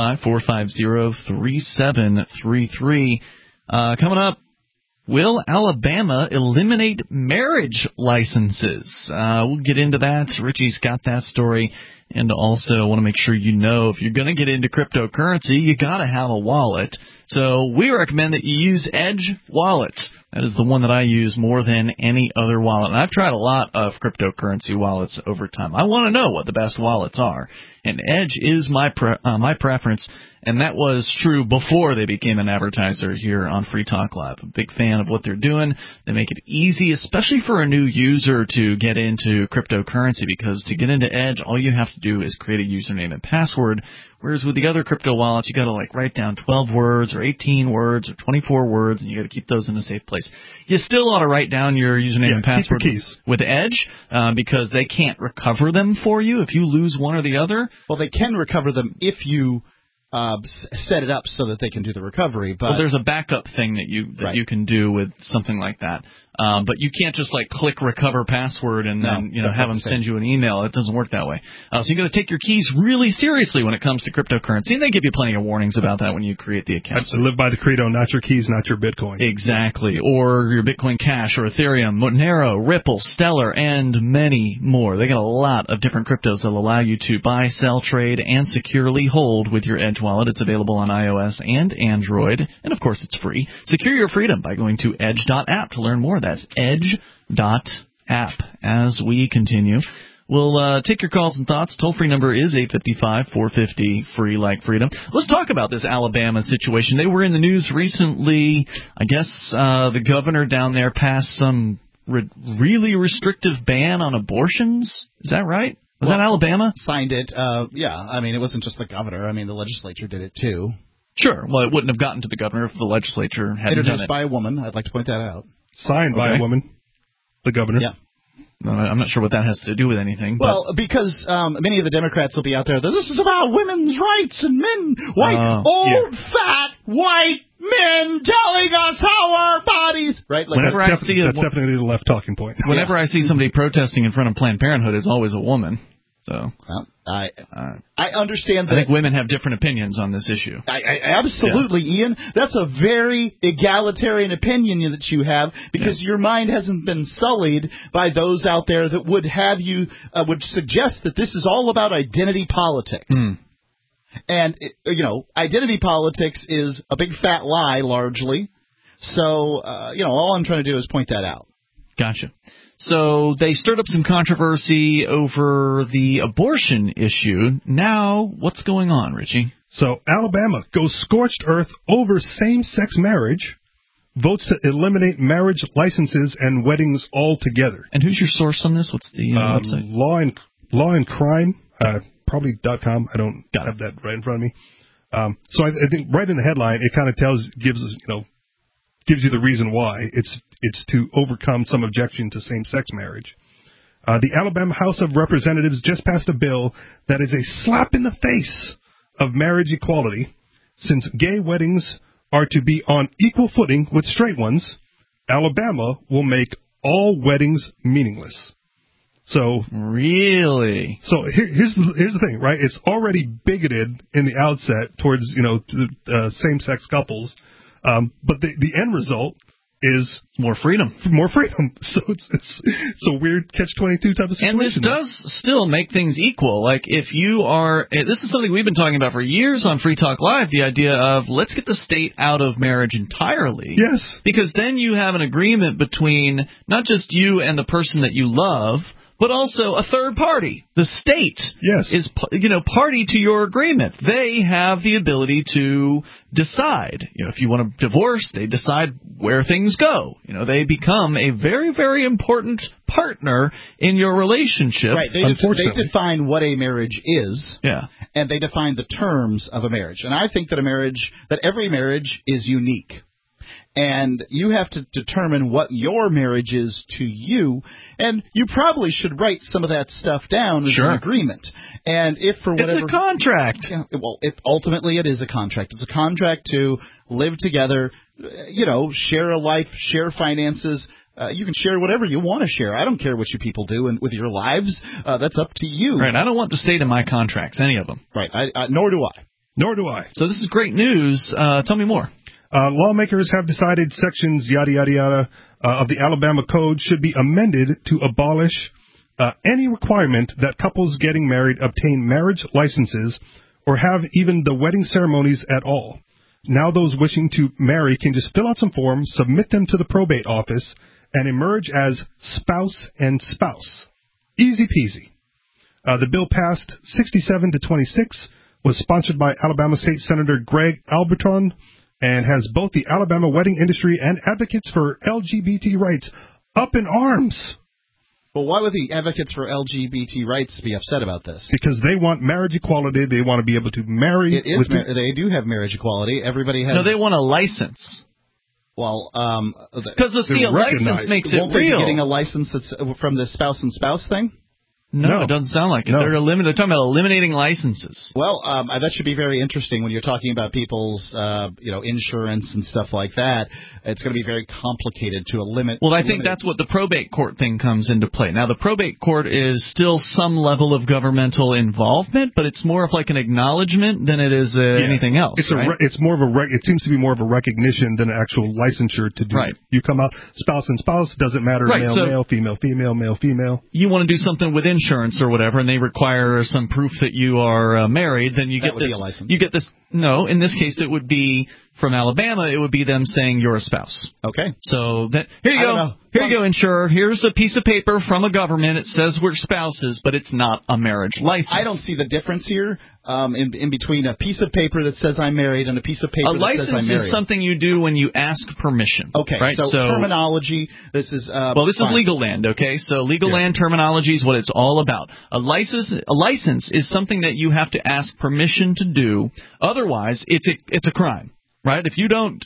855-450-3733. Coming up, will Alabama eliminate marriage licenses? We'll get into that. Richie's got that story. And also, I want to make sure you know, if you're going to get into cryptocurrency, you got to have a wallet. So we recommend that you use Edge wallets. That is the one that I use more than any other wallet. And I've tried a lot of cryptocurrency wallets over time. I want to know what the best wallets are. And Edge is my preference, and that was true before they became an advertiser here on Free Talk Live. I'm a big fan of what they're doing. They make it easy, especially for a new user, to get into cryptocurrency, because to get into Edge, all you have to do is create a username and password. Whereas with the other crypto wallets, you got to write down 12 words or 18 words or 24 words, and you got to keep those in a safe place. You still ought to write down your username and password with Edge, because they can't recover them for you if you lose one or the other. Well, they can recover them if you set it up so that they can do the recovery. But there's a backup thing that you can do with something like that. But you can't just click recover password and then have them send you an email. It doesn't work that way. So you got to take your keys really seriously when it comes to cryptocurrency, and they give you plenty of warnings about that when you create the account. So live by the credo: not your keys, not your Bitcoin. Exactly, or your Bitcoin Cash, or Ethereum, Monero, Ripple, Stellar, and many more. They got a lot of different cryptos that will allow you to buy, sell, trade, and securely hold with your Edge wallet. It's available on iOS and Android, and of course it's free. Secure your freedom by going to edge.app to learn more. That's edge.app. As we continue, we'll take your calls and thoughts. Toll-free number is 855-450-FREE, like freedom. Let's talk about this Alabama situation. They were in the news recently. I guess the governor down there passed some really restrictive ban on abortions. Is that right? Was that Alabama? Signed it. Yeah. I mean, it wasn't just the governor. I mean, the legislature did it, too. Sure. Well, it wouldn't have gotten to the governor if the legislature hadn't done it. Introduced by a woman. I'd like to point that out. Signed by a woman. The governor. Yeah. I'm not sure what that has to do with anything. Well, because many of the Democrats will be out there. This is about women's rights and men, fat, white men telling us how our bodies. Right? That's definitely the left talking point. Whenever I see somebody protesting in front of Planned Parenthood, it's always a woman. So well, I understand that. I think women have different opinions on this issue. Absolutely, Ian. That's a very egalitarian opinion that you have, because your mind hasn't been sullied by those out there that would have you would suggest that this is all about identity politics. And identity politics is a big fat lie, largely. So all I'm trying to do is point that out. Gotcha. So they stirred up some controversy over the abortion issue. Now, what's going on, Richie? So Alabama goes scorched earth over same-sex marriage, votes to eliminate marriage licenses and weddings altogether. And who's your source on this? What's the website? Law and Crime, probably .com. I don't have that right in front of me. So I think right in the headline, it kind of gives you the reason why. It's to overcome some objection to same-sex marriage. The Alabama House of Representatives just passed a bill that is a slap in the face of marriage equality. Since gay weddings are to be on equal footing with straight ones, Alabama will make all weddings meaningless. So here's the thing, right? It's already bigoted in the outset towards same-sex couples. But the end result is more freedom. So it's a weird catch-22 type of situation. And this does still make things equal. Like if you are, this is something we've been talking about for years on Free Talk Live, the idea of let's get the state out of marriage entirely. Yes. Because then you have an agreement between not just you and the person that you love, but also a third party. The state is, party to your agreement. They have the ability to decide. If you want to divorce, they decide where things go. They become a very, very important partner in your relationship. Right. They define what a marriage is. Yeah. And they define the terms of a marriage. And I think that every marriage is unique. And you have to determine what your marriage is to you, and you probably should write some of that stuff down as an agreement. And if for whatever, it's a contract. Ultimately it is a contract. It's a contract to live together, share a life, share finances. You can share whatever you want to share. I don't care what you people do with your lives. That's up to you. Right. I don't want the state in my contracts, any of them. Right. Nor do I. So this is great news. Tell me more. Lawmakers have decided sections yada yada yada of the Alabama Code should be amended to abolish any requirement that couples getting married obtain marriage licenses or have even the wedding ceremonies at all. Now those wishing to marry can just fill out some forms, submit them to the probate office, and emerge as spouse and spouse. Easy peasy. The bill passed 67 to 26, was sponsored by Alabama State Senator Greg Alberton, and has both the Alabama wedding industry and advocates for LGBT rights up in arms. Well, why would the advocates for LGBT rights be upset about this? Because they want marriage equality. They want to be able to marry. They do have marriage equality. Everybody has. No, they want a license. Well, because a license makes it real. Won't they be getting a license that's from the spouse and spouse thing? No, it doesn't sound like it. No. They're talking about eliminating licenses. Well, that should be very interesting when you're talking about people's, insurance and stuff like that. It's going to be very complicated to eliminate. Well, I think that's what the probate court thing comes into play. Now, the probate court is still some level of governmental involvement, but it's more of like an acknowledgement than it is anything else. It's more of it seems to be more of a recognition than an actual licensure to do. Right. You come out spouse and spouse, doesn't matter. Right, male, female, male, female. You want to do something with insurance or whatever, and they require some proof that you are married, then you get this. Be a license. You get this. No, in this case, it would be from Alabama. It would be them saying you're a spouse. Okay. So here you go. Here you go, insurer. Here's a piece of paper from a government. It says we're spouses, but it's not a marriage license. I don't see the difference here in between a piece of paper that says I'm married and a piece of paper that says I'm married. A license is something you do when you ask permission. Okay. Right? So terminology. This is this is legal land. Okay. So legal land terminology is what it's all about. A license is something that you have to ask permission to do. Otherwise, it's a crime. Right? If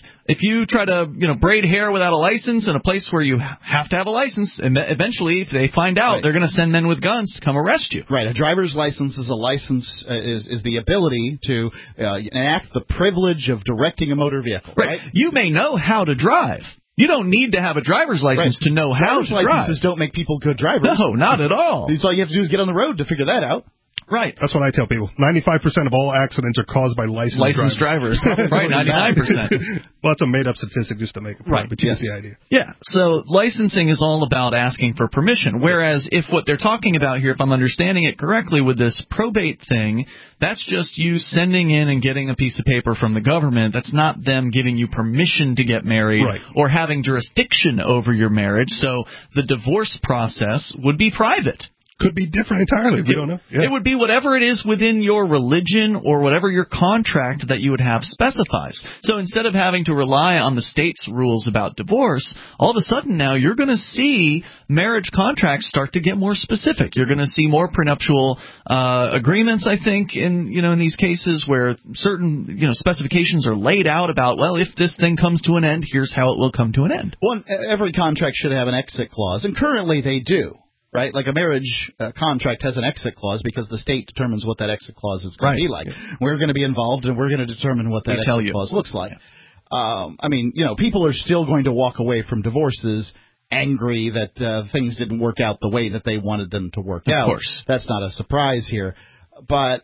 you try to, braid hair without a license in a place where you have to have a license, eventually if they find out, they're going to send men with guns to come arrest you. Right. A driver's license is a license, is the ability to enact the privilege of directing a motor vehicle. Right. You may know how to drive. You don't need to have a driver's license to know how to drive. Driver's licenses don't make people good drivers. No, not at all. All you have to do is get on the road to figure that out. Right. That's what I tell people. 95% of all accidents are caused by licensed drivers. Right, 99%. Well, that's a made-up statistic just to make a point, right. but you get the idea. Yeah, so licensing is all about asking for permission, whereas if what they're talking about here, if I'm understanding it correctly with this probate thing, that's just you sending in and getting a piece of paper from the government. That's not them giving you permission to get married or having jurisdiction over your marriage, so the divorce process would be private. Could be different entirely. We don't know. Yeah. It would be whatever it is within your religion or whatever your contract that you would have specifies. So instead of having to rely on the state's rules about divorce, all of a sudden now you're going to see marriage contracts start to get more specific. You're going to see more prenuptial agreements, I think, in these cases where certain specifications are laid out about, well, if this thing comes to an end, here's how it will come to an end. Well, every contract should have an exit clause, and currently they do. Right, like a marriage contract has an exit clause because the state determines what that exit clause is going to be like. We're going to be involved, and we're going to determine what that exit clause looks like. I mean, people are still going to walk away from divorces angry that things didn't work out the way that they wanted them to work out. Of course, that's not a surprise here. But,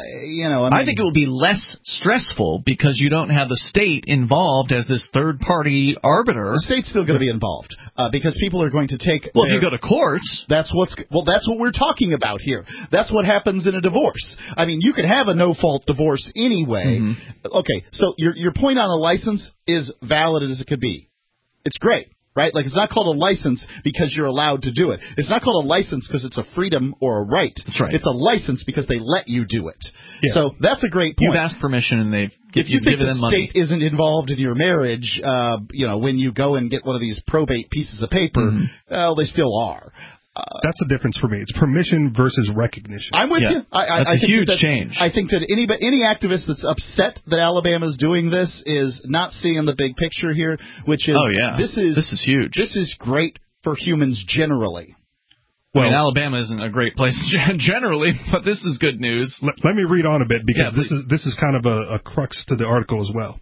I think it will be less stressful because you don't have the state involved as this third-party arbiter. The state's still going to be involved because people are going to take. Well, if you go to courts, that's what we're talking about here. That's what happens in a divorce. I mean, you can have a no-fault divorce anyway. Mm-hmm. Okay, so your point on a license is valid as it could be. It's great. Right? Like, it's not called a license because you're allowed to do it. It's not called a license because it's a freedom or a right. That's right. It's a license because they let you do it. Yeah. So that's a great point. You've asked permission and they've if you think given them money. The state isn't involved in your marriage, when you go and get one of these probate pieces of paper, well, they still are. That's the difference for me. It's permission versus recognition. I'm with you. That's a huge change. I think that any activist that's upset that Alabama's doing this is not seeing the big picture here, which is this is huge. This is great for humans generally. Well, I mean, Alabama isn't a great place generally, but this is good news. Let me read on a bit because this is kind of a crux to the article as well.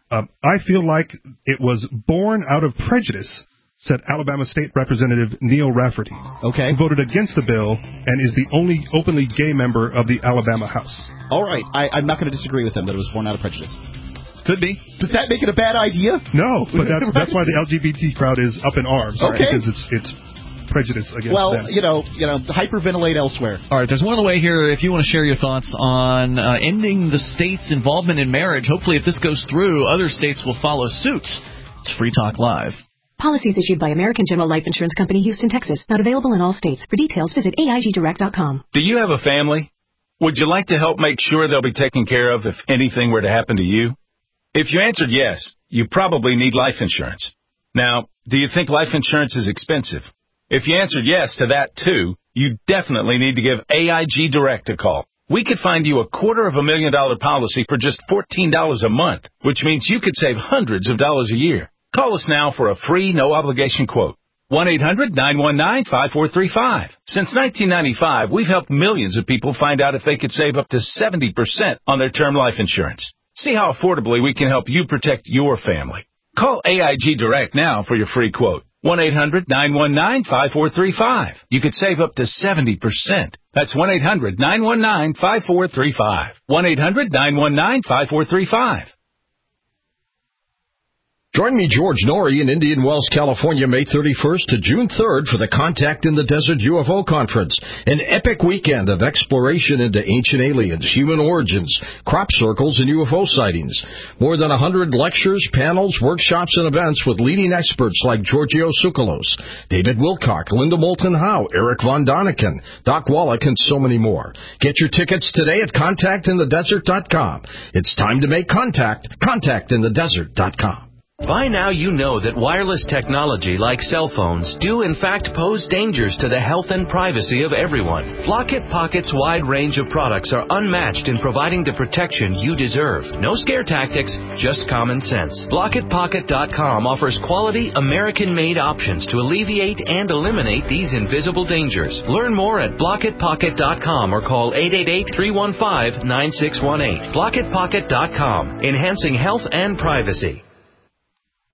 I feel like it was born out of prejudice, said Alabama State Representative Neil Rafferty, who voted against the bill and is the only openly gay member of the Alabama House. All right. I'm not going to disagree with him that it was born out of prejudice. Could be. Does that make it a bad idea? No, but that's why the LGBT crowd is up in arms, because it's prejudice against them. Well, hyperventilate elsewhere. All right, there's one other way here if you want to share your thoughts on ending the state's involvement in marriage. Hopefully, if this goes through, other states will follow suit. It's Free Talk Live. Policies issued by American General Life Insurance Company, Houston, Texas. Not available in all states. For details, visit AIGdirect.com. Do you have a family? Would you like to help make sure they'll be taken care of if anything were to happen to you? If you answered yes, you probably need life insurance. Now, do you think life insurance is expensive? If you answered yes to that, too, you definitely need to give AIG Direct a call. We could find you a $250,000 policy for just $14 a month, which means you could save hundreds of dollars a year. Call us now for a free, no-obligation quote. 1-800-919-5435. Since 1995, we've helped millions of people find out if they could save up to 70% on their term life insurance. See how affordably we can help you protect your family. Call AIG Direct now for your free quote. 1-800-919-5435. You could save up to 70%. That's 1-800-919-5435. 1-800-919-5435. Join me, George Norrie, in Indian Wells, California, May 31st to June 3rd for the Contact in the Desert UFO Conference, an epic weekend of exploration into ancient aliens, human origins, crop circles, and UFO sightings. More than 100 lectures, panels, workshops, and events with leading experts like Giorgio Tsoukalos, David Wilcock, Linda Moulton Howe, Eric Von Daniken, Doc Wallach, and so many more. Get your tickets today at contactinthedesert.com. It's time to make contact. Contactinthedesert.com. By now you know that wireless technology like cell phones do in fact pose dangers to the health and privacy of everyone. Blockit Pocket's wide range of products are unmatched in providing the protection you deserve. No scare tactics, just common sense. BlockitPocket.com offers quality American-made options to alleviate and eliminate these invisible dangers. Learn more at BlockitPocket.com or call 888-315-9618. BlockitPocket.com, enhancing health and privacy.